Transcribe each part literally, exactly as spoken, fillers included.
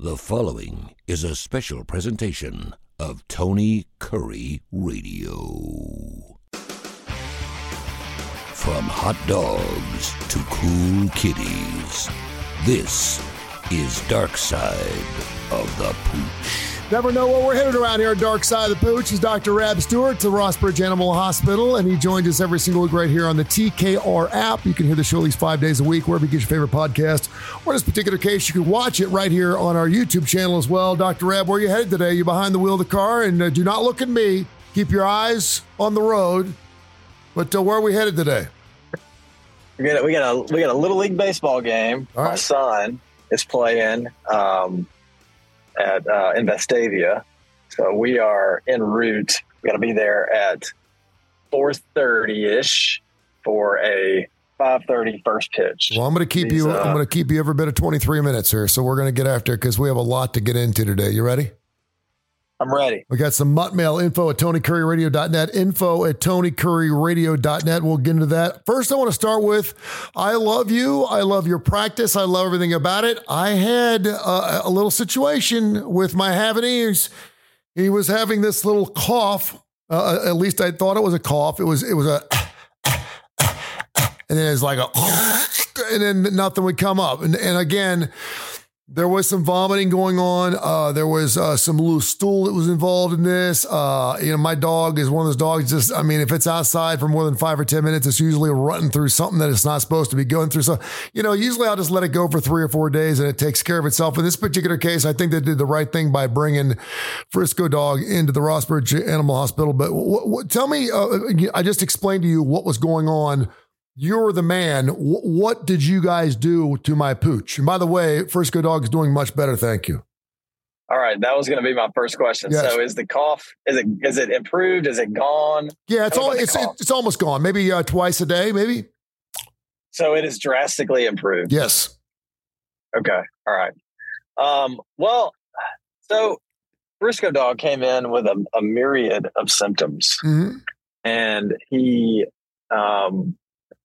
The following is a special presentation of Tony Curry Radio. From hot dogs to cool kitties, this is Dark Side of the Pooch. Never know where we're headed around here at Dark Side of the Pooch. He's Doctor Rab Stewart to Rossbridge Animal Hospital, and he joins us every single week right here on the T K R app. You can hear the show at least five days a week, wherever you get your favorite podcast. Or in this particular case, you can watch it right here on our YouTube channel as well. Doctor Rab, where are you headed today? You behind the wheel of the car, and uh, do not look at me. Keep your eyes on the road. But uh, where are we headed today? We got a, we got a we got a little league baseball game. All My right. son is playing um, at uh, in Vestavia, so we are en route. We got to be there at four thirty ish for a five thirty first pitch. Well, I'm going to keep These, you. uh, I'm going to keep you every bit of twenty-three minutes here. So we're going to get after it because we have a lot to get into today. You ready? I'm ready. We got some mutt mail info at tony curry radio dot net, info at tony curry radio dot net. We'll get into that. First, I want to start with, I love you. I love your practice. I love everything about it. I had uh, a little situation with my Havanese. He was having this little cough. Uh, at least I thought it was a cough. It was, it was a, and then it's like a, and then nothing would come up. And, and again, there was some vomiting going on. Uh, there was uh, some loose stool that was involved in this. Uh, you know, my dog is one of those dogs. Just, I mean, if it's outside for more than five or ten minutes, it's usually running through something that it's not supposed to be going through. So, you know, usually I'll just let it go for three or four days and it takes care of itself. In this particular case, I think they did the right thing by bringing Frisco Dog into the Rossbridge Animal Hospital. But w- w- tell me, uh, I just explained to you what was going on. You're the man. W- what did you guys do to my pooch? And by the way, Frisco Dog is doing much better. Thank you. All right, that was going to be my first question. Yes. So, is the cough is it is it improved? Is it gone? Yeah, it's Tell me all about the it's cough. it's almost gone. Maybe uh, twice a day, maybe. So it is drastically improved. Yes. Okay. All right. Um, well, so Frisco Dog came in with a, a myriad of symptoms, Mm-hmm. and he um,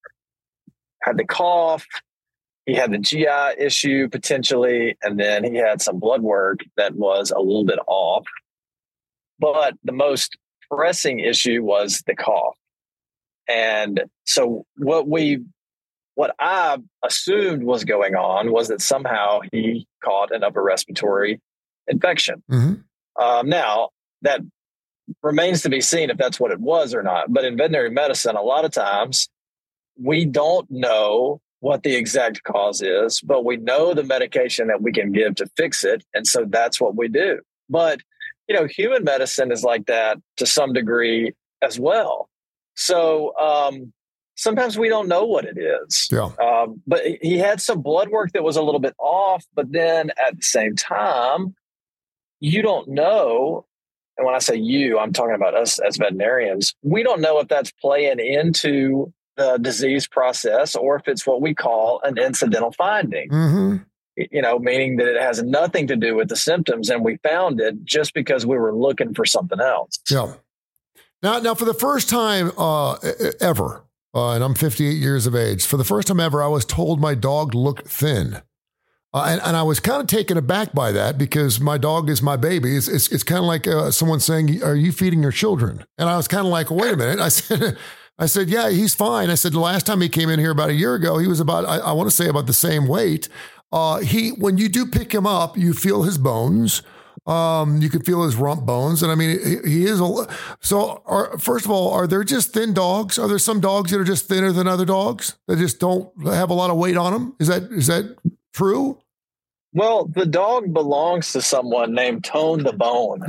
had the cough, he had the G I issue potentially, and then he had some blood work that was a little bit off. But the most pressing issue was the cough. And so what we what I assumed was going on was that somehow he caught an upper respiratory infection. Mm-hmm. Um, now, that remains to be seen if that's what it was or not. But in veterinary medicine, a lot of times we don't know what the exact cause is, but we know the medication that we can give to fix it. And so that's what we do. But, you know, human medicine is like that to some degree as well. So um, sometimes we don't know what it is. Yeah. Um, but he had some blood work that was a little bit off, but then at the same time, you don't know. And when I say you, I'm talking about us as veterinarians. We don't know if that's playing into the disease process or if it's what we call an incidental finding, Mm-hmm. you know, meaning that it has nothing to do with the symptoms. And we found it just because we were looking for something else. Yeah. Now, now for the first time uh, ever, uh, and I'm fifty-eight years of age, for the first time ever, I was told my dog looked thin. Uh, and, and I was kind of taken aback by that because my dog is my baby. It's, it's, it's kind of like uh, someone saying, are you feeding your children? And I was kind of like, wait a minute. I said, I said, yeah, he's fine. I said, the last time he came in here about a year ago, he was about, I, I want to say about the same weight. Uh, he, when you do pick him up, you feel his bones. Um, you can feel his rump bones. And I mean, he, he is a, so are, first of all, are there just thin dogs? Are there some dogs that are just thinner than other dogs that just don't have a lot of weight on them? Is that, is that true? Well, the dog belongs to someone named Tone the Bone.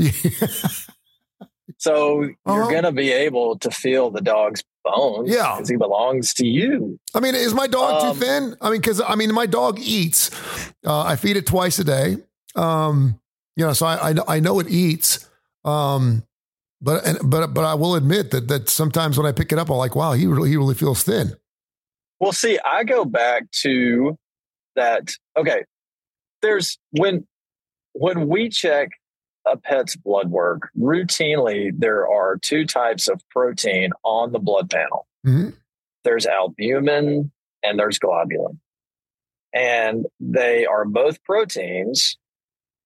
So you're Uh-huh. going to be able to feel the dog's bones Yeah. because he belongs to you. I mean, is my dog Um, too thin? I mean, because I mean, my dog eats. Uh, I feed it twice a day. Um, you know, so I I, I know it eats. Um, but and, but but I will admit that that sometimes when I pick it up, I'm like, wow, he really he really feels thin. Well, see, I go back to that. Okay, there's when when we check a pet's blood work, routinely there are two types of protein on the blood panel. Mm-hmm. There's albumin and there's globulin. And they are both proteins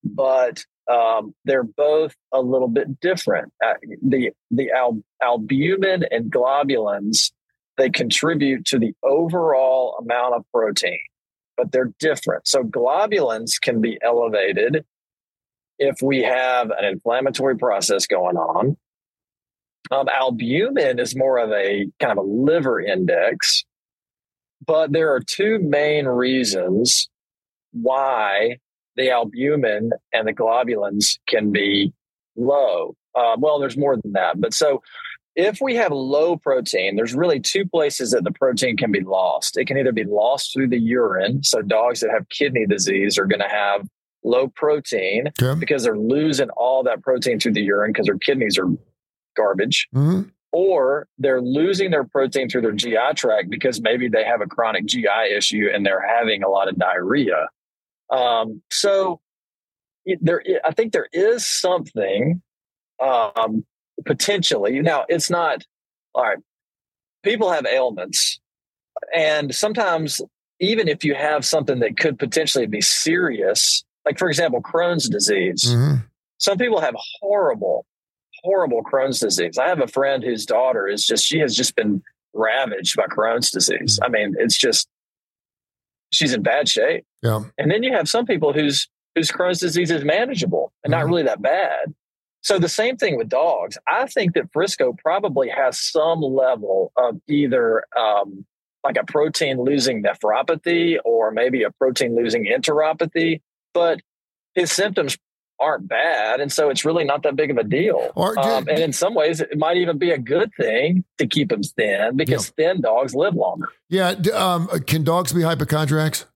but um, they're both a little bit different. Uh, the the al- albumin and globulins, they contribute to the overall amount of protein, but they're different. So globulins can be elevated if we have an inflammatory process going on. Um, albumin is more of a kind of a liver index, but there are two main reasons why the albumin and the globulins can be low. Uh, well, there's more than that. But so if we have low protein, there's really two places that the protein can be lost. It can either be lost through the urine. So dogs that have kidney disease are going to have low protein okay. because they're losing all that protein through the urine because their kidneys are garbage. Mm-hmm. Or they're losing their protein through their G I tract because maybe they have a chronic G I issue and they're having a lot of diarrhea. Um, so there, I think there is something um, potentially. Now, it's not, all right, people have ailments. And sometimes, even if you have something that could potentially be serious, like, for example, Crohn's disease, mm-hmm. some people have horrible, horrible Crohn's disease. I have a friend whose daughter is just, she has just been ravaged by Crohn's disease. I mean, it's just, she's in bad shape. Yeah. And then you have some people whose whose Crohn's disease is manageable and mm-hmm. not really that bad. So the same thing with dogs. I think that Frisco probably has some level of either um, like a protein losing nephropathy or maybe a protein losing enteropathy, but his symptoms aren't bad. And so it's really not that big of a deal. Or, um, and in some ways, it might even be a good thing to keep them thin because yeah. thin dogs live longer. Yeah. Um, can dogs be hypochondriacs?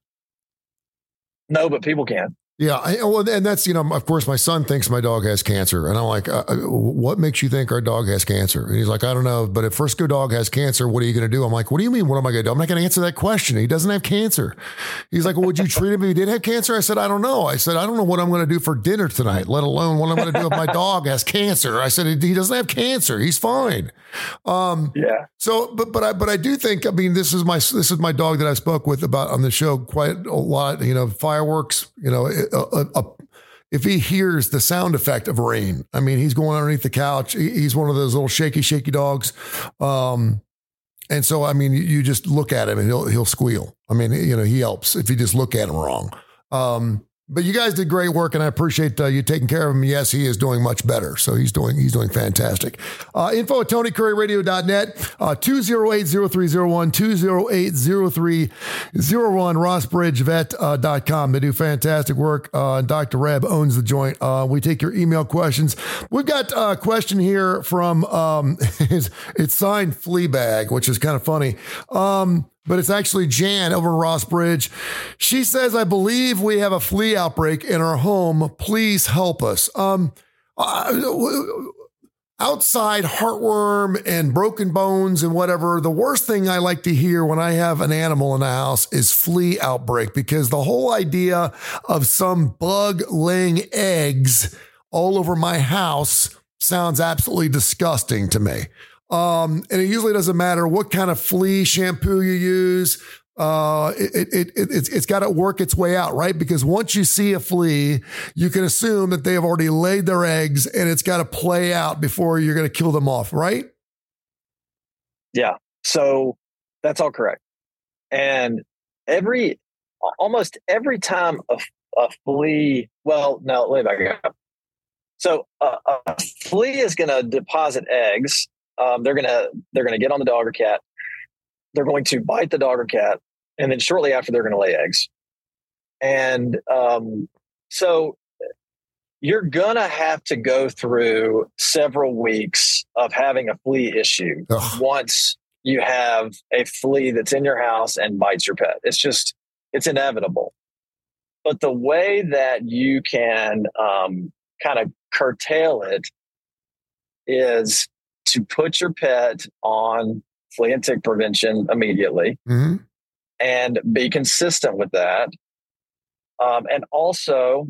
No, but people can. Yeah. I, well, and that's, you know, of course, my son thinks my dog has cancer. And I'm like, uh, what makes you think our dog has cancer? And he's like, I don't know. But if Frisco dog has cancer, what are you going to do? I'm like, what do you mean? What am I going to do? I'm not going to answer that question. He doesn't have cancer. He's like, well, would you treat him if he did have cancer? I said, I don't know. I said, I don't know what I'm going to do for dinner tonight, let alone what I'm going to do if my dog has cancer. I said, he doesn't have cancer. He's fine. Um, yeah. So, but, but I, but I do think, I mean, this is my, this is my dog that I spoke with about on the show quite a lot, you know, fireworks, you know, a, a, a if he hears the sound effect of rain, I mean, he's going underneath the couch. He's one of those little shaky, shaky dogs. Um, and so, I mean, you just look at him and he'll, he'll squeal. I mean, you know, he helps if you just look at him wrong. Um, but you guys did great work and I appreciate uh, you taking care of him. Yes, he is doing much better. So he's doing, he's doing fantastic. Uh, info at Tony Curry Radio dot net, uh, two oh eight, oh three oh one, two oh eight, oh three oh one, Ross Bridge Vet dot com. They do fantastic work. Uh, Doctor Reb owns the joint. Uh, we take your email questions. We've got a question here from, um, it's, it's signed Fleabag, which is kind of funny. Um, But it's actually Jan over in Ross Bridge. She says, I believe we have a flea outbreak in our home. Please help us. Um, uh, outside heartworm and broken bones and whatever, the worst thing I like to hear when I have an animal in the house is flea outbreak, because the whole idea of some bug laying eggs all over my house sounds absolutely disgusting to me. Um, and it usually doesn't matter what kind of flea shampoo you use. Uh, it, it, it, it's, it's got to work its way out, right? Because once you see a flea, you can assume that they have already laid their eggs and it's got to play out before you're going to kill them off, right? Yeah. So that's all correct. And every, almost every time a, a flea, well, no, let me back up. So uh, a flea is going to deposit eggs. Um, they're gonna they're gonna get on the dog or cat. They're going to bite the dog or cat, and then shortly after, they're going to lay eggs. And um, so you're gonna have to go through several weeks of having a flea issue Ugh. once you have a flea that's in your house and bites your pet. It's just it's inevitable. But the way that you can um, kind of curtail it is to put your pet on flea and tick prevention immediately mm-hmm. and be consistent with that. Um, and also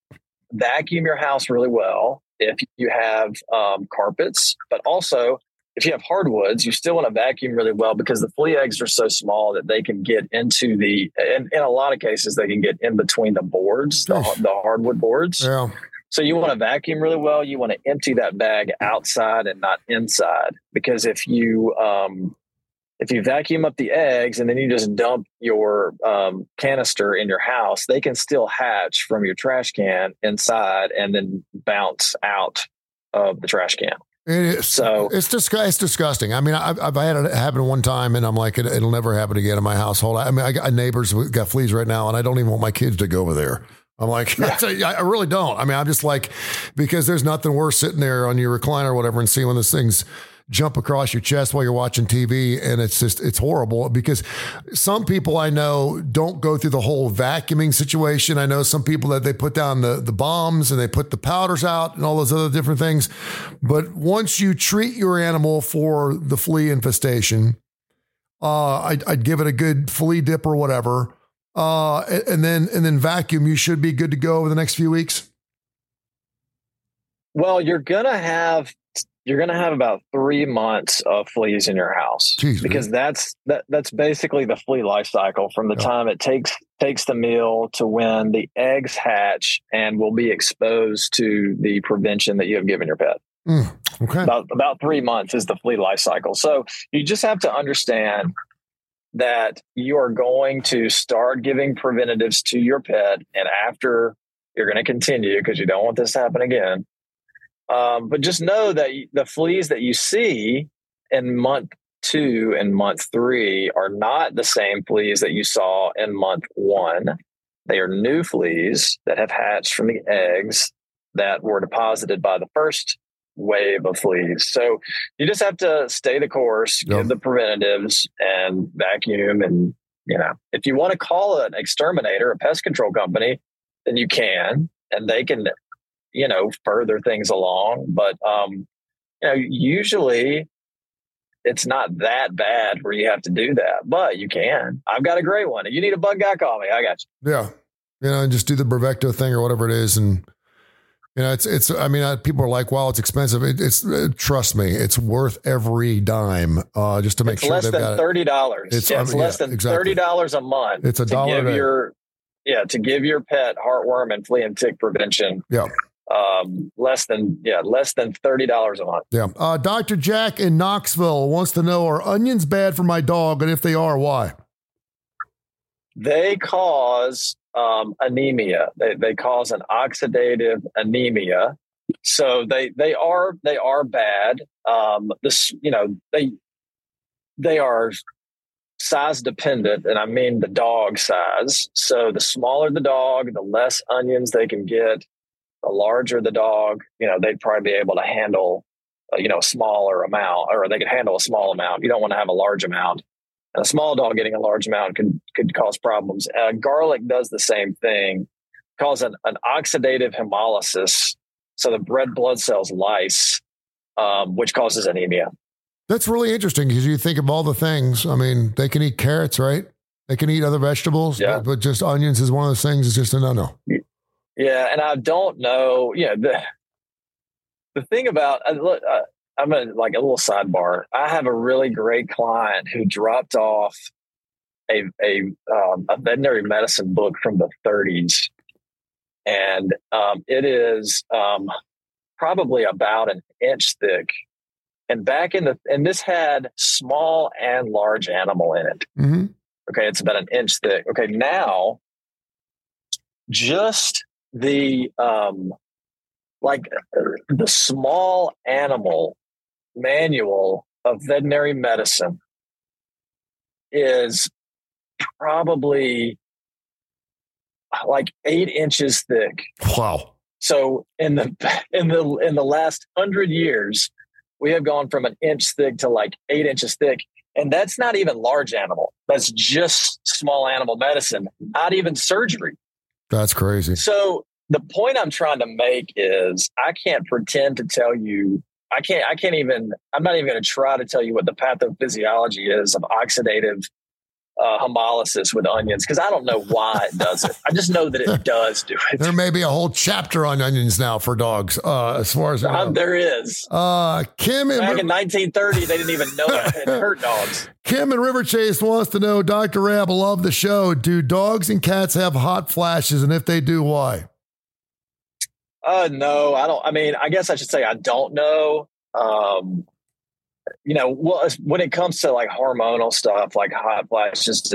vacuum your house really well if you have um, carpets, but also if you have hardwoods, you still want to vacuum really well because the flea eggs are so small that they can get into the, in, in a lot of cases, they can get in between the boards, the, the hardwood boards. Yeah. So you want to vacuum really well. You want to empty that bag outside and not inside, because if you, um, if you vacuum up the eggs and then you just dump your um, canister in your house, they can still hatch from your trash can inside and then bounce out of the trash can. It is. So it's just it's disgusting. I mean, I've, I've had it happen one time, and I'm like, it, it'll never happen again in my household. I mean, I got neighbors who got fleas right now, and I don't even want my kids to go over there. I'm like, yeah. I really don't. I mean, I'm just like, because there's nothing worse sitting there on your recliner or whatever and seeing when those things jump across your chest while you're watching T V. And it's just, it's horrible because some people I know don't go through the whole vacuuming situation. I know some people that they put down the, the bombs and they put the powders out and all those other different things. But once you treat your animal for the flea infestation, uh, I'd, I'd give it a good flea dip or whatever. Uh, and then, and then vacuum, you should be good to go over the next few weeks. Well, you're going to have, you're going to have about three months of fleas in your house. Jeez, because man. that's, that, that's basically the flea life cycle from the yeah. time it takes, takes the meal to when the eggs hatch and will be exposed to the prevention that you have given your pet. Mm, okay. About, about three months is the flea life cycle. So you just have to understand that you are going to start giving preventatives to your pet. And after, you're going to continue because you don't want this to happen again. Um, but just know that the fleas that you see in month two and month three are not the same fleas that you saw in month one. They are new fleas that have hatched from the eggs that were deposited by the first wave of fleas. So you just have to stay the course, yep. give the preventatives and vacuum. And, you know, if you want to call an exterminator, a pest control company, then you can, and they can, you know, further things along. But, um, you know, usually it's not that bad where you have to do that, but you can. I've got a great one. If you need a bug guy, call me. I got you. Yeah. You know, and just do the Brevecto thing or whatever it is. And, you know, it's, it's, I mean, uh, people are like, wow, it's expensive. It, it's, uh, trust me, it's worth every dime, uh, just to make it's sure less they've than got thirty dollars. it. It's, yeah, I it's mean, less yeah, than exactly. thirty dollars a month. It's a dollar to give a day. your, yeah, to give your pet heartworm and flea and tick prevention. Yeah. Um, less than, yeah, less than thirty dollars a month. Yeah. Uh, Doctor Jack in Knoxville wants to know, are onions bad for my dog? And if they are, why? They cause um, anemia. They, they cause an oxidative anemia. So they, they are, they are bad. Um, this, you know, they, they are size dependent, and I mean the dog size. So the smaller the dog, the less onions they can get. The larger the dog, you know, they'd probably be able to handle, uh, you know, a smaller amount, or they could handle a small amount. You don't want to have a large amount. And a small dog getting a large amount could could cause problems. Uh, garlic does the same thing, cause an, an oxidative hemolysis. So the red blood cells lyse, um, which causes anemia. That's really interesting because you think of all the things. I mean, they can eat carrots, right? They can eat other vegetables, yeah. but, but just onions is one of those things. It's just a no-no. Yeah, and I don't know. You know, the the thing about uh, look, uh, I'm a, like a little sidebar. I have a really great client who dropped off a a, um, a veterinary medicine book from the thirties, and um, it is um, probably about an inch thick. And back in the and this had small and large animal in it. Mm-hmm. Okay, it's about an inch thick. Okay, now just the um like the small animal manual of veterinary medicine is probably like eight inches thick. Wow. So in the in the in the last hundred years, we have gone from an inch thick to like eight inches thick. And that's not even large animal. That's just small animal medicine, not even surgery. That's crazy. So the point I'm trying to make is I can't pretend to tell you, I can't, I can't even, I'm not even going to try to tell you what the pathophysiology is of oxidative uh, hemolysis with onions because I don't know why it does it. I just know that it does do it. There may be a whole chapter on onions now for dogs, uh, as far as I know. Uh, there is. Uh, Kim in Back Ri- in nineteen thirty, they didn't even know it hurt dogs. Kim in River Chase wants to know, Doctor Ray, I love the show. Do dogs and cats have hot flashes? And if they do, why? Uh, no, I don't. I mean, I guess I should say I don't know. Um, you know, well, when it comes to like hormonal stuff, like hot flashes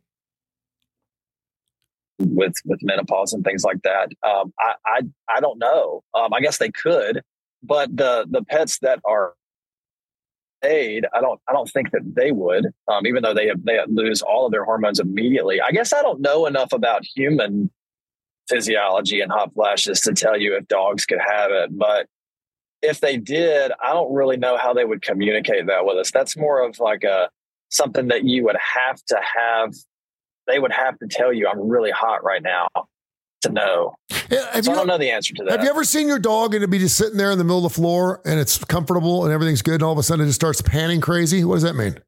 with with menopause and things like that, um, I, I I don't know. Um, I guess they could, but the the pets that are aid, I don't I don't think that they would. Um, even though they have, they lose all of their hormones immediately. I guess I don't know enough about human physiology and hot flashes to tell you if dogs could have it, but if they did, I don't really know how they would communicate that with us. That's more of like a something that you would have to have. They would have to tell you, I'm really hot right now to know. Yeah, have so you, I don't know the answer to that. Have you ever seen your dog and it'd be just sitting there in the middle of the floor and it's comfortable and everything's good and all of a sudden it just starts panting crazy? What does that mean?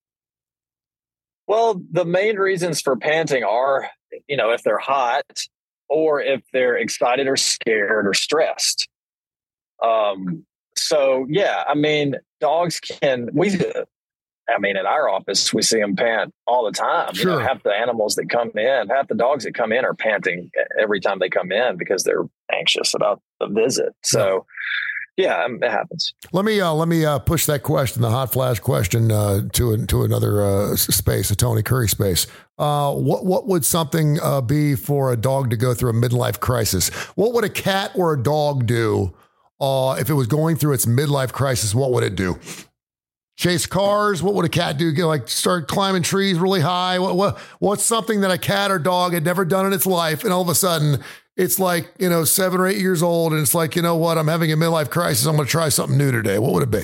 Well, the main reasons for panting are, you know, if they're hot or if they're excited or scared or stressed. Um, so yeah, I mean, dogs can, we, I mean, at our office, we see them pant all the time. Sure. You know, half the animals that come in, half the dogs that come in are panting every time they come in because they're anxious about the visit. So yeah, it happens. Let me, uh, let me, uh, push that question, the hot flash question, uh, to, a, to another, uh, space, a Tony Curry space. Uh, what, what would something, uh, be for a dog to go through a midlife crisis? What would a cat or a dog do? Uh, if it was going through its midlife crisis, what would it do? Chase cars? What would a cat do? Get, like start climbing trees really high? What, what what's something that a cat or dog had never done in its life, and all of a sudden it's like, you know, seven or eight years old, and it's like, you know what? I'm having a midlife crisis. I'm going to try something new today. What would it be?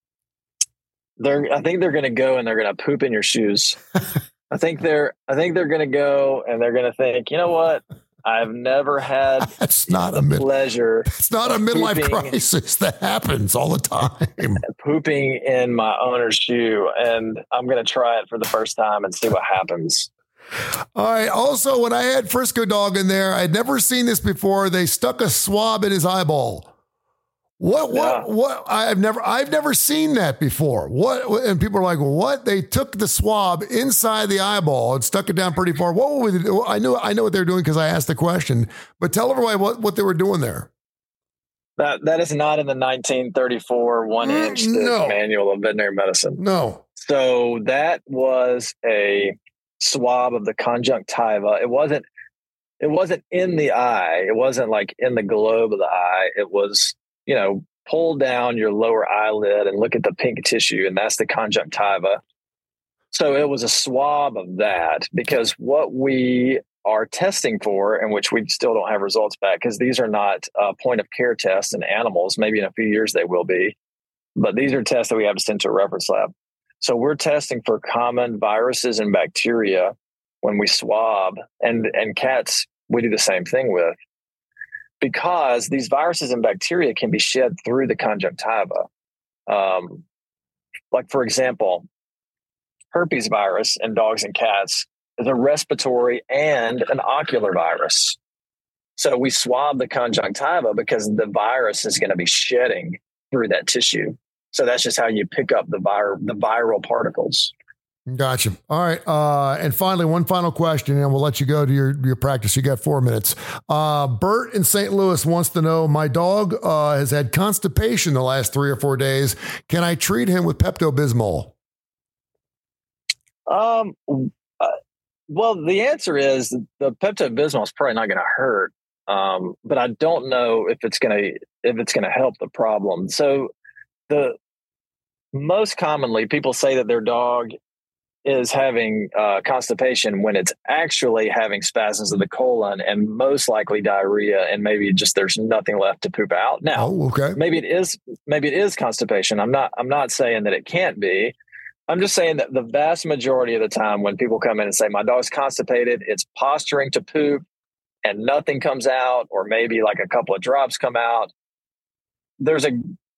They're. I think they're going to go and they're going to poop in your shoes. I think they're. I think they're going to go and they're going to think, you know what? I've never had that's not a mid- pleasure. It's not a midlife pooping, crisis that happens all the time. Pooping in my owner's shoe, and I'm going to try it for the first time and see what happens. All right. Also, when I had Frisco Dog in there, I'd never seen this before. They stuck a swab in his eyeball. What? What? Yeah. What? I've never. I've never seen that before. What? And people are like, "What?" They took the swab inside the eyeball and stuck it down pretty far. What would they do? I knew. I know what they're doing because I asked the question. But tell everybody what, what they were doing there. That that is not in the nineteen thirty-four one inch mm, no. manual of veterinary medicine. No. So that was a swab of the conjunctiva. It wasn't. It wasn't in the eye. It wasn't like in the globe of the eye. It was, you know, pull down your lower eyelid and look at the pink tissue, and that's the conjunctiva. So it was a swab of that, because what we are testing for, and which we still don't have results back, because these are not uh, point of care tests in animals. Maybe in a few years they will be, but these are tests that we have to send to a reference lab. So we're testing for common viruses and bacteria when we swab, and, and cats we do the same thing with. Because these viruses and bacteria can be shed through the conjunctiva. Um, like, for example, herpes virus in dogs and cats is a respiratory and an ocular virus. So we swab the conjunctiva because the virus is going to be shedding through that tissue. So that's just how you pick up the, vir- the viral particles. Gotcha. All right. Uh, and finally, one final question, and we'll let you go to your, your practice. You got four minutes. Uh, Bert in Saint Louis wants to know, my dog uh, has had constipation the last three or four days. Can I treat him with Pepto-Bismol? Um. Uh, well, the answer is the Pepto-Bismol is probably not going to hurt. Um, but I don't know if it's going to if it's going to help the problem. So the most commonly people say that their dog is having uh, constipation when it's actually having spasms of the colon and most likely diarrhea, and maybe just there's nothing left to poop out. Now, oh, okay. maybe it is maybe it is constipation. I'm not I'm not saying that it can't be. I'm just saying that the vast majority of the time when people come in and say my dog's constipated, it's posturing to poop and nothing comes out, or maybe like a couple of drops come out. There's a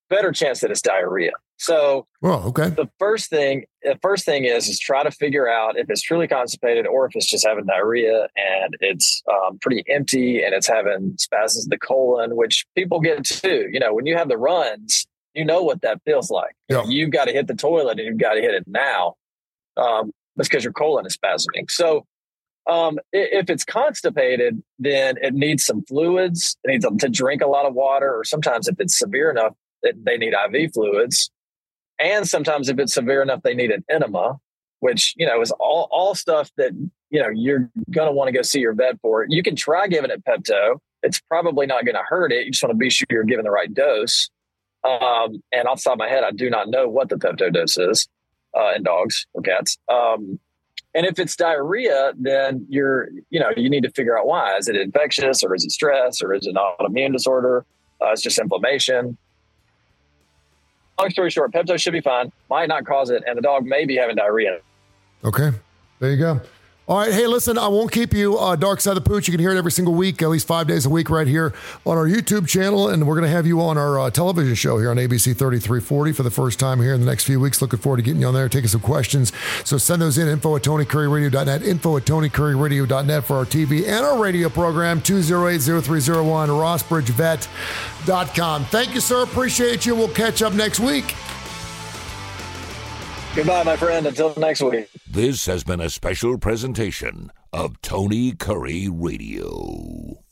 better chance that it's diarrhea. So oh, okay. the first thing, the first thing is, is try to figure out if it's truly constipated or if it's just having diarrhea and it's um, pretty empty and it's having spasms of the colon, which people get too. You know, when you have the runs, you know what that feels like. Yeah. You've got to hit the toilet and you've got to hit it now. Um, that's because your colon is spasming. So um, if it's constipated, then it needs some fluids. It needs to drink a lot of water, or sometimes if it's severe enough, they need I V fluids. And sometimes if it's severe enough, they need an enema, which, you know, is all, all stuff that, you know, you're going to want to go see your vet for. You can try giving it Pepto. It's probably not going to hurt it. You just want to be sure you're giving the right dose. Um, and off the top of my head, I do not know what the Pepto dose is uh, in dogs or cats. Um, and if it's diarrhea, then you're, you know, you need to figure out why. Is it infectious, or is it stress, or is it an autoimmune disorder? Uh, it's just inflammation. Long story short, Pepto should be fine, might not cause it, and the dog may be having diarrhea. Okay, there you go. All right, hey, listen, I won't keep you uh, Dark Side of the Pooch. You can hear it every single week, at least five days a week right here on our YouTube channel, and we're going to have you on our uh, television show here on A B C thirty-three forty for the first time here in the next few weeks. Looking forward to getting you on there, taking some questions. So send those in, info at Tony Curry Radio dot net, info at Tony Curry Radio dot net for our T V and our radio program, two oh eight, oh three oh one, ross bridge vet dot com. Thank you, sir. Appreciate you. We'll catch up next week. Goodbye, my friend. Until next week. This has been a special presentation of Tony Curry Radio.